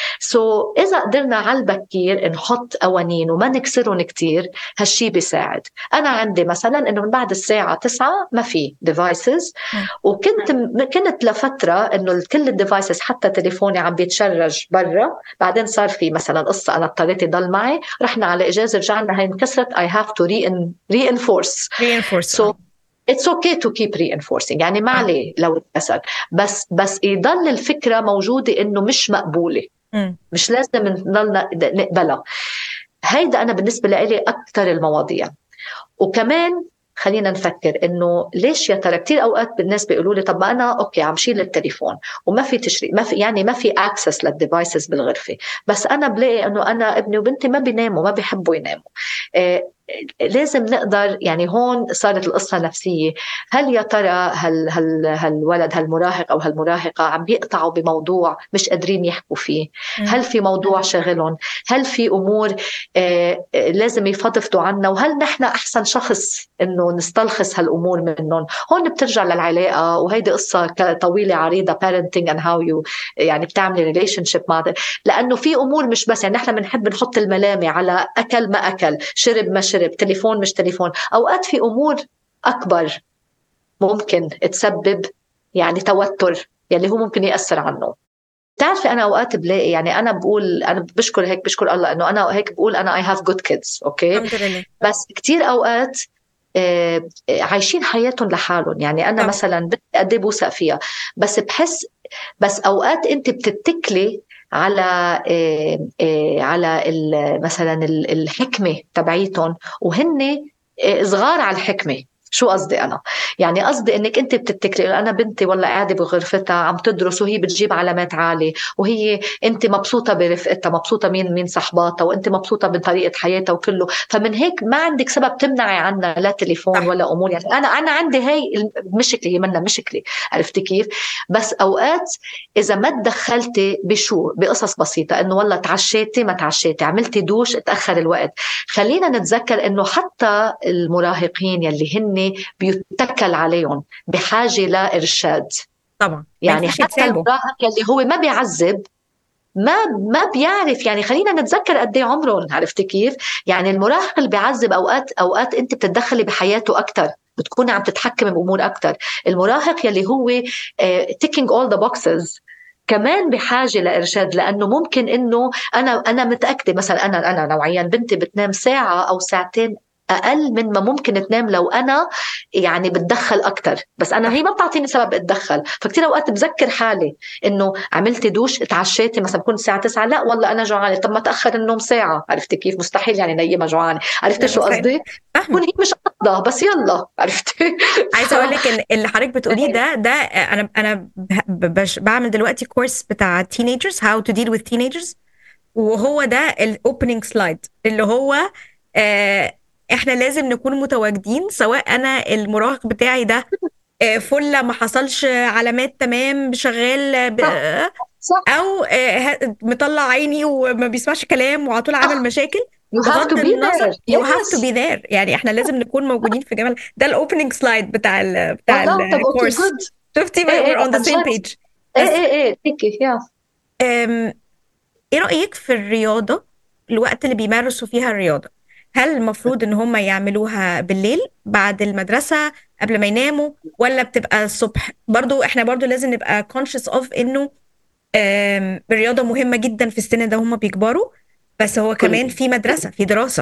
سو so, اذا قدرنا على البكير نحط قوانين وما نكسرهم كتير، هالشي بيساعد. انا عندي مثلا انه من بعد الساعه تسعة ما في ديفايسز، وكنت كنت لفتره انه كل الديفايسز حتى تليفوني عم بيتشرج برا. بعدين صار في مثلا قصه انا اضطريت يضل معي، رحنا على اجازه رجعنا هي انكسرت، I have to reinforce reinforce. so it's okay to keep reinforcing. يعني ما عليه لو اتكسر، بس بس يضل الفكرة موجودة إنه مش مقبولة، م. مش لازم نضلنا نقبلها. هيدا أنا بالنسبة لي أكتر المواضيع. وكمان خلينا نفكر إنه ليش يا ترى كتير أوقات بالناس بيقولوا لي طب ما أنا أوكي عم شيل التليفون وما في تشريك، ما في يعني ما في access للديفايسز بالغرفة، بس أنا بلاقي إنه أنا ابني وبنتي ما بيناموا، ما بيحبوا يناموا. إيه لازم نقدر، يعني هون صارت القصة نفسية. هل يا ترى هال هال هالولد هالمراهق أو هالمراهقة عم بيقطعوا بموضوع مش قادرين يحكوا فيه؟ هل في موضوع شغلهم؟ هل في أمور آه لازم يفضفضوا عنها؟ وهل نحن أحسن شخص إنه نستلخص هالأمور منهم؟ هون بترجع للعلاقة، وهيدي قصة طويلة عريضة parenting and how you يعني بتعملي relationship مع ده. لأنه في أمور مش بس يعني نحن بنحب نحط الملامة على أكل ما أكل، شرب ما شرب، تليفون مش تليفون. أوقات في أمور أكبر ممكن تسبب يعني توتر يلي هو ممكن يأثر عنه. تعرفي أنا أوقات بلاقي، يعني أنا بقول أنا بشكر هيك بشكر الله إنه أنا هيك بقول أنا I have good kids أوكي. الحمد لله. بس كتير أوقات آه عايشين حياتهم لحالهم. يعني أنا طبعا. مثلا بدي قد إيه بوثق فيها، بس بحس بس أوقات أنت بتتكلي على إيه إيه على مثلا الحكمة تبعيتهم، وهن إيه صغار على الحكمة. شو قصدي أنا؟ يعني قصدي إنك أنت بتتكلي أنا بنتي والله قاعدة بغرفتها عم تدرس وهي بتجيب علامات عالية، وهي أنت مبسوطة برفقتها، مبسوطة مين مين صحباتها، وأنت مبسوطة بطريقة حياتها وكله، فمن هيك ما عندك سبب تمنعي عنا لا تليفون صح. ولا أمور. يعني أنا أنا عندي هاي المشكلة، هي منا مشكلة، عرفتي كيف؟ بس أوقات إذا ما تدخلتي بشو بقصص بسيطة، إنه والله تعشيتي ما تعشيتي، عملتي دوش اتأخر الوقت. خلينا نتذكر إنه حتى المراهقين يلي هن بيتكل عليهم بحاجة لإرشاد. طبعا ما يعني ينفعش حتى يتسابوا. المراهق يلي هو ما بيعذب ما ما بيعرف. يعني خلينا نتذكر قد ايه عمرهم، عرفتي كيف؟ يعني المراهق اللي بيعذب اوقات اوقات انت بتتدخلي بحياته اكثر، بتكوني عم تتحكمي بامور اكثر. المراهق يلي هو تيكينج اول ذا بوكسز كمان بحاجة لإرشاد، لأنه ممكن إنه أنا أنا متأكدة مثلا أنا أنا نوعيا بنتي بتنام ساعة أو ساعتين أقل من ما ممكن تنام لو أنا يعني بتدخل أكتر، بس أنا هي ما بتعطيني سبب أتدخل. فكتير أوقات بذكر حالي إنه عملتي دوش اتعشيتي مثلا بكون الساعة تسعة، لا والله أنا جوعانة، طب ما تأخر النوم ساعة، عرفتي كيف؟ مستحيل يعني نيمة جوعانة، عرفتي شو قصدي؟ تكون هي مش قصدها بس يلا، عرفتي؟ عايزه اقول لك ان اللي حضرتك بتقوليه ده ده انا انا بعمل دلوقتي كورس بتاع teenagers how to deal with teenagers، وهو ده الاوبننج سلايد اللي هو آه احنا لازم نكون متواجدين، سواء انا المراهق بتاعي ده آه فله ما حصلش علامات تمام شغال آه صح. او آه مطلع عيني وما بيسمعش كلام وعلى طول عامل مشاكل. You have to بغض be النظر there. you have to Yes. be there، يعني احنا لازم نكون موجودين في جمال. ده الاوبننج سلايد بتاع ال بتاع والله طب اوكي الكورس. جود. شفتي ايه ايه we're on the عن same جد. page. ايه بس ايه ايه هيك يا أم، ايه رأيك في الرياضة، الوقت اللي بيمارسوا فيها الرياضة؟ هل المفروض ان هم يعملوها بالليل بعد المدرسة قبل ما يناموا، ولا بتبقى الصبح؟ برضو احنا برضو لازم نبقى conscious of انه أم، الرياضة مهمة جدا في السن ده، هم بيكبروا، بس هو كل كمان في مدرسة في دراسة.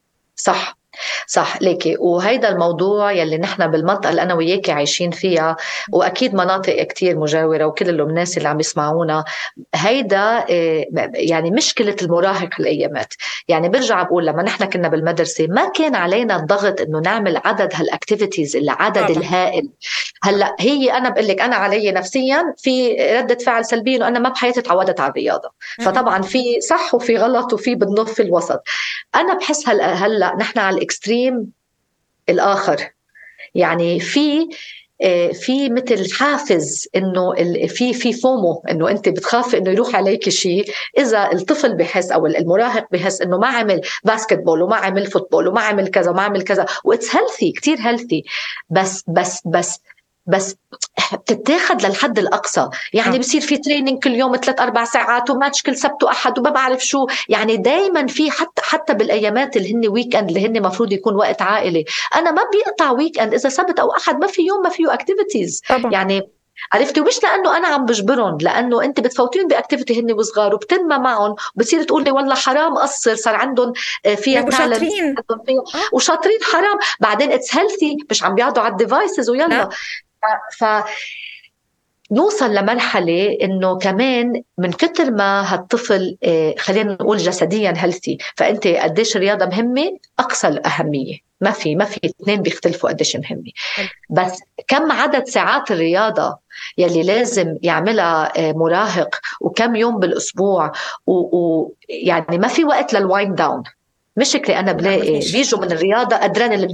صح صح ليكي. وهيدا الموضوع يلي نحن بالمنطقة اللي أنا وياكي عايشين فيها، وأكيد مناطق كتير مجاورة وكل الناس اللي عم يسمعونا، هيدا يعني مشكلة المراهق الأيامات. يعني برجع بقول لما نحن كنا بالمدرسة ما كان علينا الضغط إنه نعمل عدد هالأكتيفيتيز العدد طبعا. الهائل. هلا هي أنا بقول لك أنا علي نفسيا في ردة فعل سلبية إنه أنا ما بحياتي تعودت على الرياضة، فطبعا في صح وفي غلط وفي بالنص في الوسط. أنا بحس هلا هلا نحن على الإكستريم الآخر. يعني في في مثل حافز انه في في فومو، انه انت بتخافي انه يروح عليك شيء اذا الطفل بحس او المراهق بحس انه ما عمل باسكتبول وما عمل فوتبول وما عمل كذا وما عمل كذا. واتس هيلثي، كتير هيلثي، بس بس بس بس بتتاخد للحد الأقصى. يعني آه. بصير في تريننج كل يوم ثلاث أربع ساعات، وماتش كل سبت وأحد وما بعرف شو. يعني دايما في حتى حتى بالأيامات اللي هن ويك أند اللي هن مفروض يكون وقت عائلي، أنا ما بيقطع ويك أند إذا سبت أو أحد ما في يوم ما فيه أكتيفيتيز. طبعا. يعني عرفتي؟ ومش لانه انا عم بجبرهم، لانه انت بتفوتين باكتيفيتي هن وصغار وبتنمى معهم، بصير تقول لي والله حرام قصر، صار عندهم فيها تالنت وشاطرين، حرام. بعدين اتس هيلثي، مش عم بيقعدوا على الديفايسز ويلا. لا. ف نوصل لمرحلة إنه كمان من كتر ما هالطفل خلينا نقول جسديا هيلثي، فأنت قديش الرياضة مهمة أقصى الأهمية، ما في ما في اثنين بيختلفوا قديش مهمة. بس كم عدد ساعات الرياضة يلي لازم يعملها مراهق وكم يوم بالأسبوع، ويعني ما في وقت للوايند داون. مشكلة أنا بلاقي بيجوا من الرياضة أدرينالين،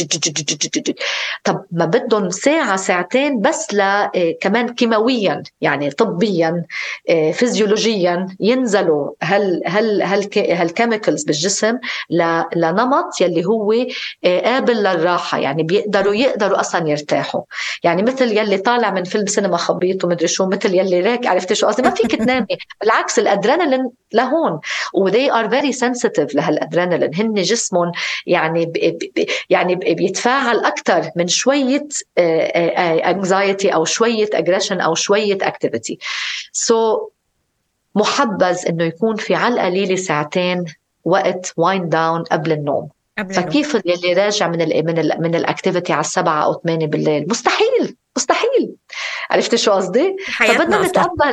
طب ما بدهم ساعة ساعتين بس ل كمان كيماويا يعني طبيا فيزيولوجيا ينزلوا هال هال هال هالكيميكلز بالجسم لنمط يلي هو قابل للراحة. يعني بيقدروا يقدروا أصلا يرتاحوا. يعني مثل يلي طالع من فيلم سينما خبيط ومدري شو، مثل يلي ريك، عرفتي شو قصدي؟ ما فيك تنامي، بالعكس الأدرينالين لهون، و they are very sensitive لهالأدرينالين. هن جسمهم يعني ب يعني بيتفاعل أكتر من شوية anxiety أو شوية aggression أو شوية activity. so محبذ إنه يكون في على القليل ساعتين وقت wind down قبل النوم. فكيف اللي راجع من ال من ال من الاكتيفيتي على السبعة أو ثمانية بالليل؟ مستحيل مستحيل. عرفتي شو قصدي؟ فبدنا نتقبل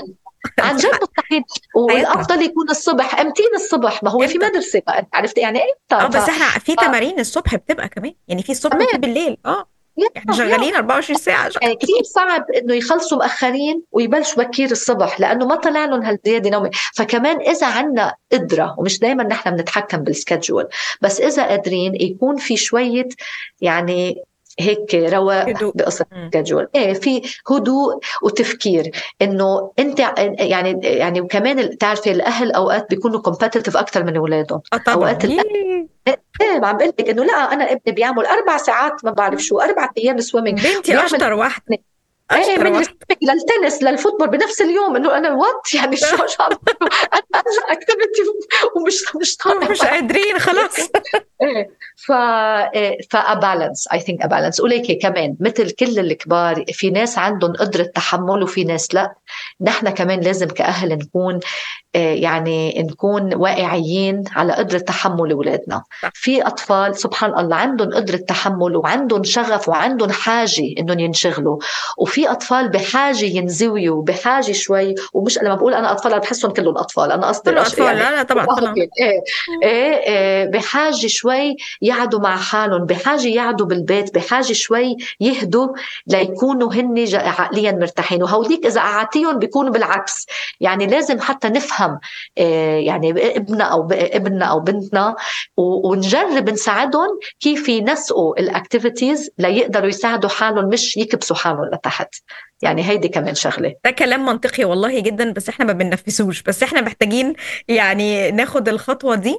عن جد مستحيل. والافضل يكون الصبح، امتين الصبح، ما هو في مدرسه بقى، انت عرفت يعني ايه؟ اه بس احنا في تمارين الصبح بتبقى كمان، يعني في الصبح وفي بالليل. اه احنا شغالين أربعة وعشرين ساعه. يعني كثير صعب انه يخلصوا مأخرين ويبلشوا بكير الصبح، لانه ما طلع لهم هالزياده نومي. فكمان اذا عنا قدره، ومش دائما نحن بنتحكم بالسكادجول، بس اذا قادرين يكون في شويه يعني هيك رواق بقصة السكادجول، ايه في هدوء وتفكير، انه انت يعني يعني وكمان تعرفي الاهل اوقات بيكونوا كومبتيتيف اكثر من اولادهم. اوقات الاهل ايه عم بقول لك انه لا انا ابني بيعمل اربع ساعات ما بعرف شو، اربع ايام سويمنج، بنتي اشطر واحده، ايه من السويمنج للتنس للفوتبول بنفس اليوم، انه انا وات يعني شو شو عم انا ارجع اكتيفيتي ومش مش طالع مش قادرين خلاص. ايه ف فابالانس اي ثينك ابالانس. وليكي كمان مثل كل الكبار في ناس عندهم قدره تحمل وفي ناس لا. نحن كمان لازم كاهل نكون يعني نكون واقعيين على قدرة تحمل أولادنا. في أطفال سبحان الله عندهم قدرة تحمل وعندهم شغف وعندهم حاجة إنهم ينشغلوا، وفي أطفال بحاجة ينزويوا بحاجة شوي. ومش لما بقول أنا أطفال أنا بحسهم كلهم أطفال، أنا قصدي الأطفال يعني. لا لا طبعا طبعا. إيه إيه إيه بحاجة شوي يقعدوا مع حالهم، بحاجة يقعدوا بالبيت، بحاجة شوي يهدوا ليكونوا هن عقليا مرتاحين. وهوليك إذا قعدتيهم بيكونوا بالعكس. يعني لازم حتى نفهم يعني ابننا أو ابننا أو بنتنا ونجرب نساعدهم كيف ينسقوا الأكتيفيتيز ليقدروا يساعدوا حالهم مش يكبسوا حالهم لتحت. يعني هيدي كمان شغلة. ده كلام منطقي والله جدا، بس احنا ما بننفذوش، بس احنا محتاجين يعني ناخد الخطوة دي.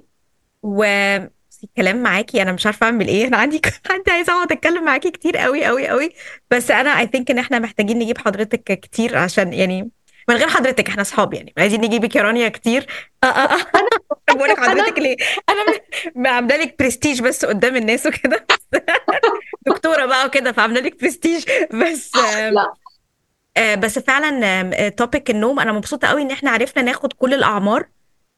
والكلام معاكي انا مش عارفة اعمل ايه، انا عندي عندي عايزة اقعد اتكلم معاكي كتير قوي قوي قوي، بس انا I think ان احنا محتاجين نجيب حضرتك كتير، عشان يعني من غير حضرتك احنا اصحاب، يعني عايزين نجيبك يا رانيا كتير. اه اه اه انا بقول لك حضرتك ليه؟ انا عامله لك برستيج بس قدام الناس وكده، دكتوره بقى وكده فعامله لك برستيج بس. لا آه بس فعلا توبيك النوم انا مبسوطه قوي ان احنا عرفنا ناخد كل الاعمار،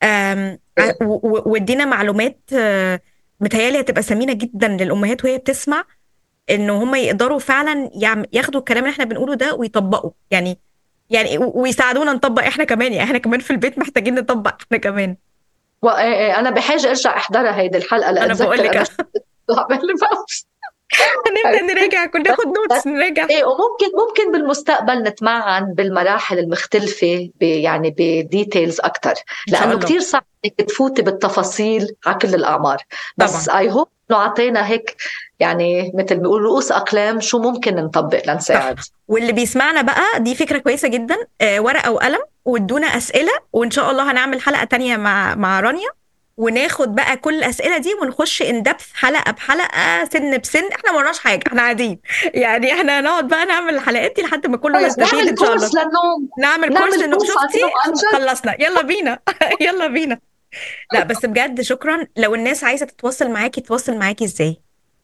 وادينا معلومات متهيالي هتبقى ثمينه جدا للامهات وهي بتسمع، انه هم يقدروا فعلا ياخدوا الكلام اللي احنا بنقوله ده ويطبقوا، يعني يعني ويساعدونا نطبق احنا كمان، يعني احنا كمان في البيت محتاجين نطبق احنا كمان. وانا بحاجه ارجع احضرها هيدي الحلقه لاتذكر انا نبدا نراجع، كنا ناخد نوتس نراجع. ايه وممكن ممكن بالمستقبل نتمعن بالمراحل المختلفه يعني بديتيلز اكثر، لانه كثير صعب انك تفوتي بالتفاصيل على كل الاعمار. بس اي هوب انه اعطينا هيك يعني مثل بيقول رؤوس اقلام شو ممكن نطبق لنساعد. واللي بيسمعنا بقى دي فكره كويسه جدا، آه ورقه وقلم وادونا اسئله، وان شاء الله هنعمل حلقه تانية مع مع رانيا وناخد بقى كل الاسئله دي ونخش اندبث حلقه بحلقه سن بسن. احنا ما ورناش حاجه، احنا قاعدين يعني احنا هنقعد بقى نعمل الحلقات دي لحد ما كله يستفيد ان شاء الله. نعمل كورس للنوم. شفتي خلصنا، يلا بينا يلا بينا. لا بس بجد شكرا. لو الناس عايزه تتواصل معاكي تتواصل معاكي ازاي؟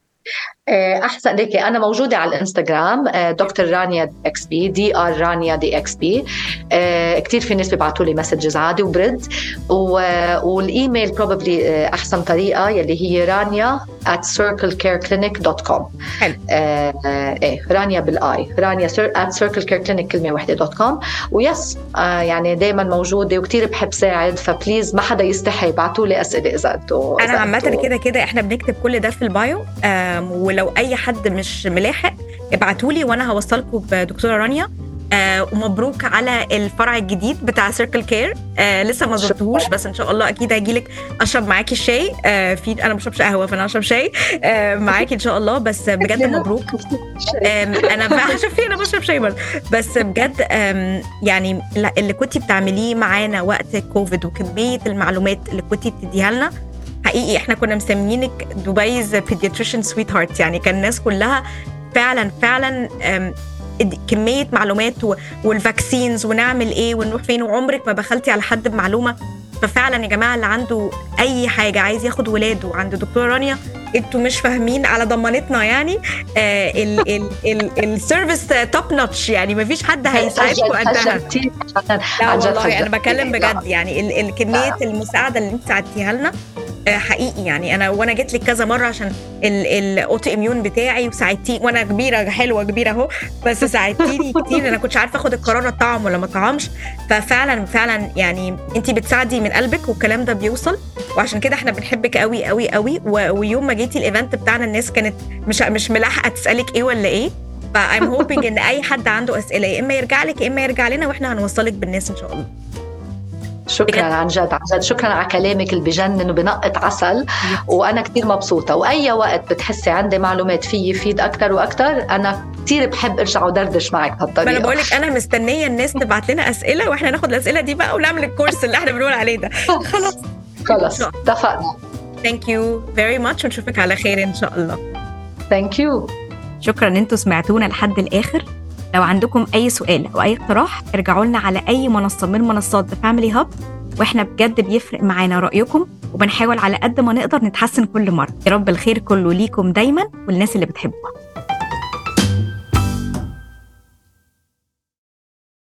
احسن ليكي انا موجوده على الانستغرام دكتور رانيا دي اكس بي، دي ار رانيا دي اكس بي. كثير في ناس بيبعتوا لي مسجز عادي وبرد، والايميل بروبلي احسن طريقه يلي هي رانيا at circlecare clinic dot com. حلو. ايه رانيا بالاي، رانيا at circlecare clinic كلمه واحده دوت كوم. ويس آه يعني دائما موجوده وكثير بحب ساعد، فبليز ما حدا يستحي يبعتوا لي اسئله اذا انتوا. انا عامه كده كده احنا بنكتب كل ده في البايو، ولو اي حد مش ملاحق ابعتولي وانا هوصلكم بدكتوره رانيا. آه ومبروك على الفرع الجديد بتاع سيركل كير. آه لسه ما زرتهوش بس ان شاء الله اكيد هجيلك اشرب معاكي الشاي. آه في انا ما بشربش قهوه فانا اشرب شاي آه معاكي ان شاء الله. بس بجد مبروك. آه انا شوفي انا بشرب شاي برضه. بس بجد آه يعني اللي كنتي بتعمليه معانا وقت كوفيد وكميه المعلومات اللي كنتي بتديها لنا حقيقي احنا كنا مسمينك دبي's pediatrician sweetheart. يعني كان الناس كلها فعلا فعلا كمية معلومات والفاكسينز ونعمل ايه ونروح فين، وعمرك ما بخلتي على حد بمعلومة. ففعلا يا جماعة اللي عنده اي حاجة عايز ياخد ولاده عند دكتورة رانيا انتوا مش فاهمين على ضمانتنا يعني. السيرفيس توب نوتش يعني مفيش حد هيساعدكم قدها. لا والله انا بكلم بجد يعني الكمية المساعدة اللي انت ساعدتيها لنا حقيقي يعني انا وانا جيت لك كذا مره عشان الاوتو اميون بتاعي وساعدتيني وانا كبيره حلوه كبيره اهو، بس ساعدتيني كتير. انا كنتش عارفه اخد القرار اطعم ولا ما اطعمش، ففعلا فعلا يعني انت بتساعدي من قلبك والكلام ده بيوصل، وعشان كده احنا بنحبك قوي قوي قوي. ويوم ما جيتي الايفنت بتاعنا الناس كانت مش مش ملاحقه تسالك ايه ولا ايه، فايم هوبينج ان اي حد عنده اسئله يا اما يرجع لك يا اما يرجع لنا، واحنا هنوصلك بالناس ان شاء الله. شكرا عن جد عن جد، شكرا على كلامك اللي بجنن وبنقط عسل، وانا كتير مبسوطه. واي وقت بتحسي عندي معلومات فيه يفيد اكتر واكتر انا كتير بحب ارجع ودردش معك بهالطريقه. ما انا بقول لك انا مستنيه الناس تبعت لنا اسئله واحنا ناخد الاسئله دي بقى ونعمل الكورس اللي احنا بنقول عليه ده. خلاص خلاص اتفقنا. ثانك يو فيري ماتش ونشوفك على خير ان شاء الله. ثانك يو. شكرا ان انتوا سمعتونا لحد الاخر. لو عندكم اي سؤال او اي اقتراح ارجعوا لنا على اي منصه من منصات The Family Hub، واحنا بجد بيفرق معانا رايكم وبنحاول على قد ما نقدر نتحسن كل مره. يا رب الخير كله ليكم دايما والناس اللي بتحبوها.